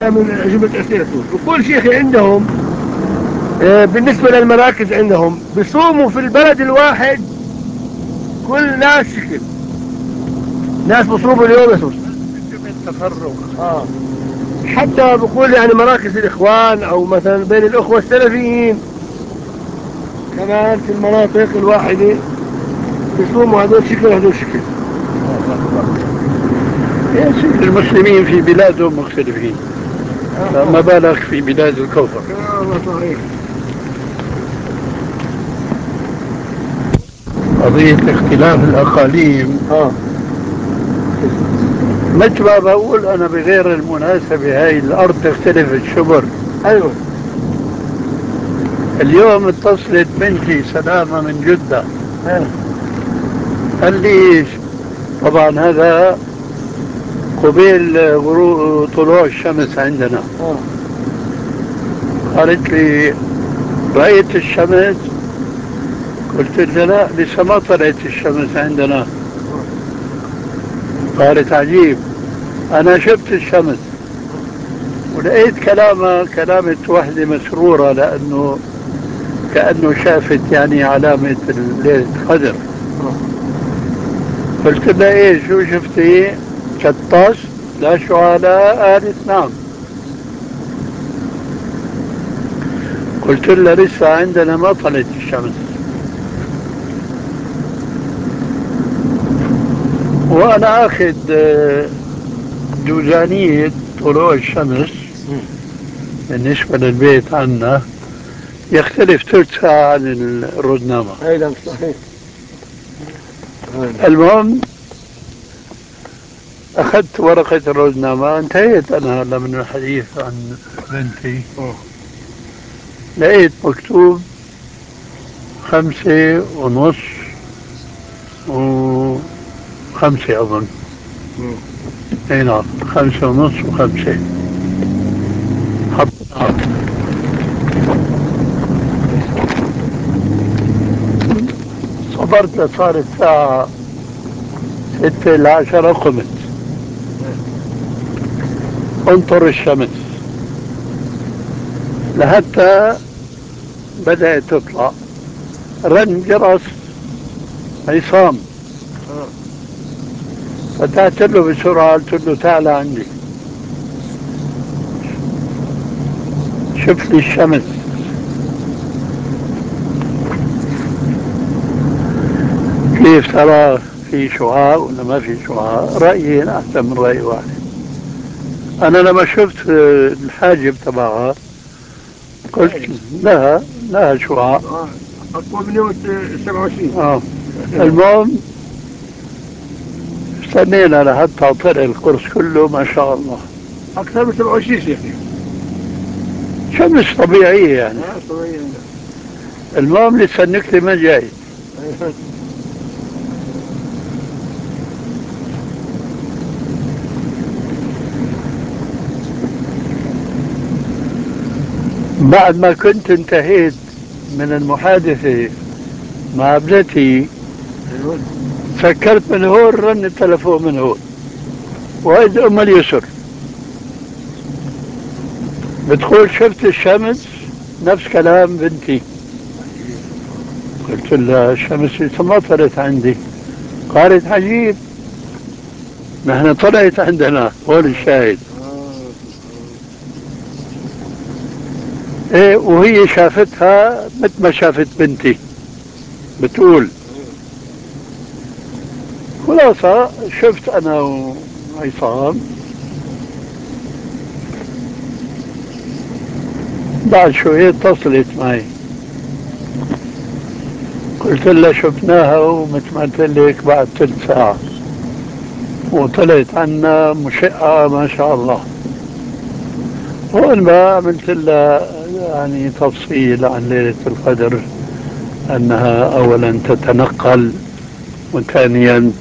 من أجوبة أسئلته. وكل شيخ عندهم بالنسبة للمراكز عندهم بيصوموا في البلد الواحد كل ناس شكل، ناس بيصوموا اليوم يصوم التفرق. حتى بقول يعني مراكز الإخوان أو مثلا بين الأخوة السلفيين كمان في المناطق الواحدة بيصوموا هذول شكل وهذول شكل. يا سيدي المسلمين في بلادهم مختلفين، فما بالك في بلاد الكفر. صحيح. قضية اختلاف الأقاليم مثل ما بقول أنا بغير المناسبة هاي الأرض تختلف الشبر. أيوة. اليوم اتصلت بنتي سلامة من جدة، قال لي طبعا هذا قبيل غروب طلوع الشمس عندنا. قالت لي رأيت الشمس؟ قلت لها لا لسه ما طلعت الشمس عندنا. قالت عجيب، أنا شفت الشمس. ولقيت كلامة وحدة مسرورة لأنه كأنه شافت يعني علامة ليلة القدر. قلت لها ايه شو شفتي؟ شطاش؟ لا شعلاء؟ قالت نعم. قلت لها لسه عندنا ما طلعت الشمس. وانا اخذ جوزانية طلوع الشمس بالنسبة للبيت عنا يختلف ثلث ساعة عن الرودنامة. أيضا صحيح. المهم أخذت ورقة الروزنامة، انتهيت أنا هلا من الحديث عن بنتي. لقيت مكتوب 5:30 و5 أظن. اي نعم 5:30 و5. صبرت صارت الساعة 6:50 قمت انطر الشمس لحتى بدأت تطلع. رن جرس عصام، فتحت له بسرعة قلت له تعال عندي شوف لي الشمس. كيف ترى في شعاع ولا ما في شعاع؟ رأيي أحسن من رأي واحد. أنا لما شفت الحاجب تبعها قلت لها شعاع أطول من يوم 27. المهم استنينا لحتى طلع القرص كله ما شاء الله. أكثر من 27 شيخ. شمس طبيعية يعني. طبيعية. المهم لسه النكتة ما جاي. بعد ما كنت انتهيت من المحادثة مع ابنتي فكرت من هون رن التلفون من هون، وإذ أم اليسر بتقول شفت الشمس؟ نفس كلام بنتي. قلت لها الشمس لسه ما طلعت عندي. قالت عجيب، نحن طلعت عندنا. هون الشاهد. ايه وهي شافتها مثل ما شافت بنتي بتقول. خلاصة شفت انا وعصام. بعد شوية اتصلت معي قلت لها شفناها ومثل ما قلت لك بعد ثلث ساعة وطلعت عنا مشقة ما شاء الله. هون بقى عملت لها يعني تفصيل عن ليلة القدر، أنها أولا تتنقل، وثانيا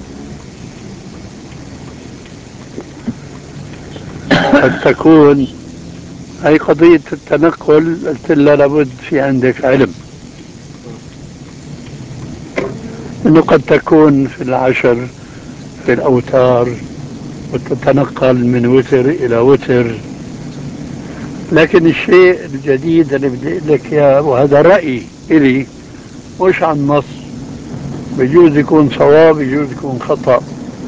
قد تكون هي قضية التنقل. قلت لها لابد في عندك علم أنه قد تكون في العشر في الأوتار وتتنقل من وتر إلى وتر لكن الشيء الجديد اللي بدي أقول لك إياه، وهذا رأيي إلي مش عن نص، بجوز يكون صواب بجوز يكون خطأ،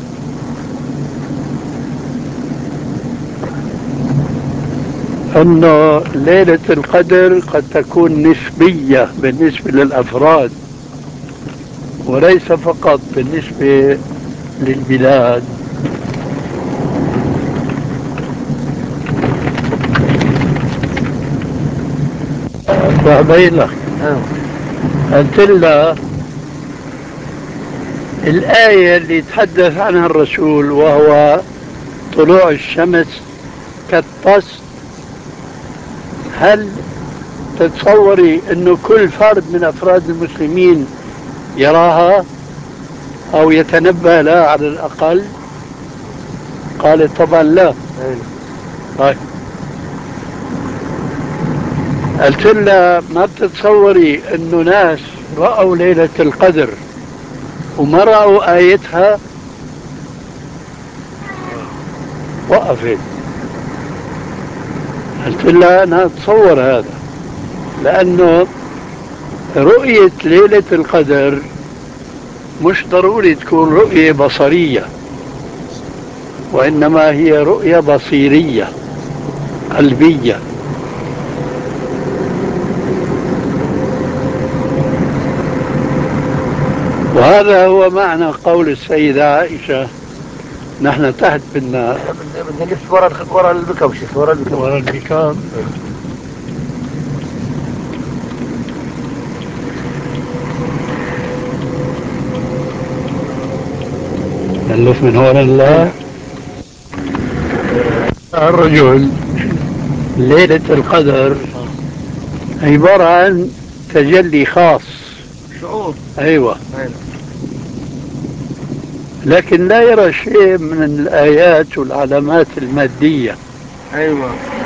أنه ليلة القدر قد تكون نسبية بالنسبة للأفراد وليس فقط بالنسبة للبلاد. فبين لك قلت لها الآية اللي تحدث عنها الرسول وهو طلوع الشمس كالطس، هل تتصوري أنه كل فرد من أفراد المسلمين يراها أو يتنبه لها على الأقل؟ قالت طبعا لا. طيب قلت لها ما بتتصوري أنه ناس رأوا ليلة القدر وما رأوا آيتها؟ وقفت. قلت لها أنا أتصور هذا، لأنه رؤية ليلة القدر مش ضروري تكون رؤية بصرية، وإنما هي رؤية بصيرية قلبية. وهذا هو معنى قول السيدة عائشة نحن تحت بالنار. بدنا نلف ورا البكم شيخ، ورا البكام. نلف من هون الله. الرجل ليلة القدر عبارة عن تجلي خاص، شعور. أيوة. لكن لا يرى شيء من الآيات والعلامات المادية. أيوة.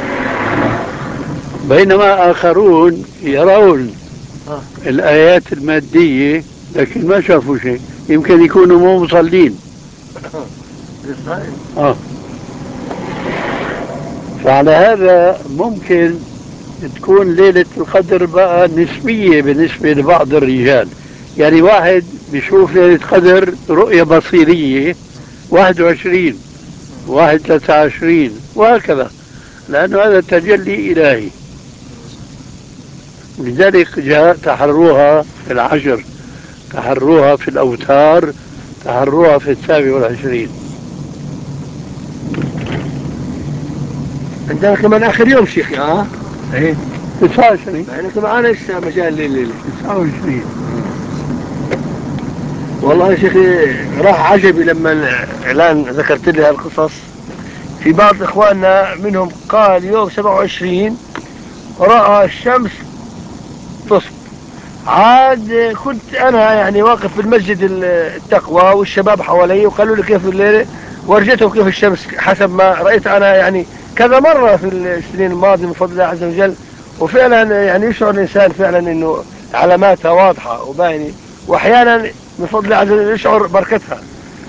بينما آخرون يرون الآيات المادية لكن ما شافوا شيء، يمكن يكونوا مو مصلين. فعلى هذا ممكن تكون ليلة القدر بقى نسبية بالنسبة لبعض الرجال. يعني واحد بيشوف ليلة قدر رؤية بصيرية 21 واحد 23 وهكذا، لأنه هذا تجلي إلهي. لذلك جاء تحروها في العشر، تحروها في الأوتار، تحروها في 27. عندنا كمان آخر يوم شيخ. ايه 29. يعني كمان لسه مجال ليلة 29. والله يا شيخي راح عجبي لما الإعلان ذكرت لي هالقصص. في بعض إخواننا منهم قال يوم 27 رأى الشمس تصب. عاد كنت أنا يعني واقف في المسجد التقوى والشباب حوالي وقالوا لي كيف الليلة، ورجيتهم كيف الشمس حسب ما رأيت أنا يعني كذا مرة في السنين الماضية من فضل الله عز وجل. وفعلا يعني يشعر الإنسان فعلا أنه علاماتها واضحة وباينة، وأحيانا من فضل الله عز وجل يشعر بركتها.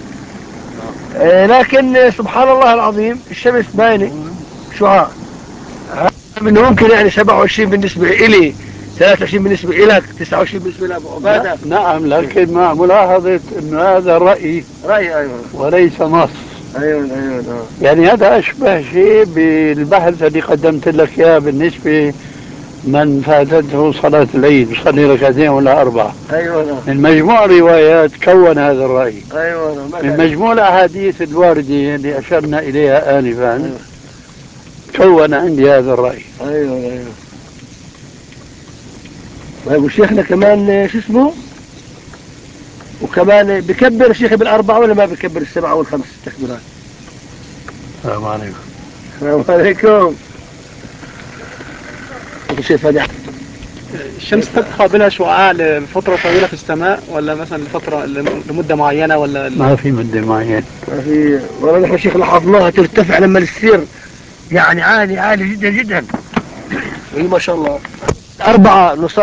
لكن سبحان الله العظيم الشمس باينة شعاع. من ممكن يعني 27 بالنسبة إلي، 23 بالنسبة إلك، 29 بالنسبة لأبو عبادة. نعم، لكن مع ملاحظة أن هذا رأي أيوة. وليس نص. أيوة. يعني هذا أشبه شيء بالبحث اللي قدمت لك إياه بالنسبة من فاتته صلاة الليل يصلي ركعتين ولا 4. أيوة. من مجموع روايات كون هذا الرأي. أيوة. من مجموع الأحاديث الواردة اللي أشرنا إليها آنفا كون عندي هذا الرأي. أيوة. طيب وشيخنا كمان شو اسمه؟ وكمان بكبر شيخ بالأربعة ولا ما بكبر السبعة والخمس تكبيرات؟ السلام عليكم. السلام عليكم. شيخ فادح. الشمس تبقى بلا شعاع لفترة طويلة في السماء ولا مثلا لمدة معينة ولا ما في مدة معينة. ما في. والله نحن شيخ لاحظناها ترتفع لما السير يعني عالي جدا جدا. ما شاء الله 4 نص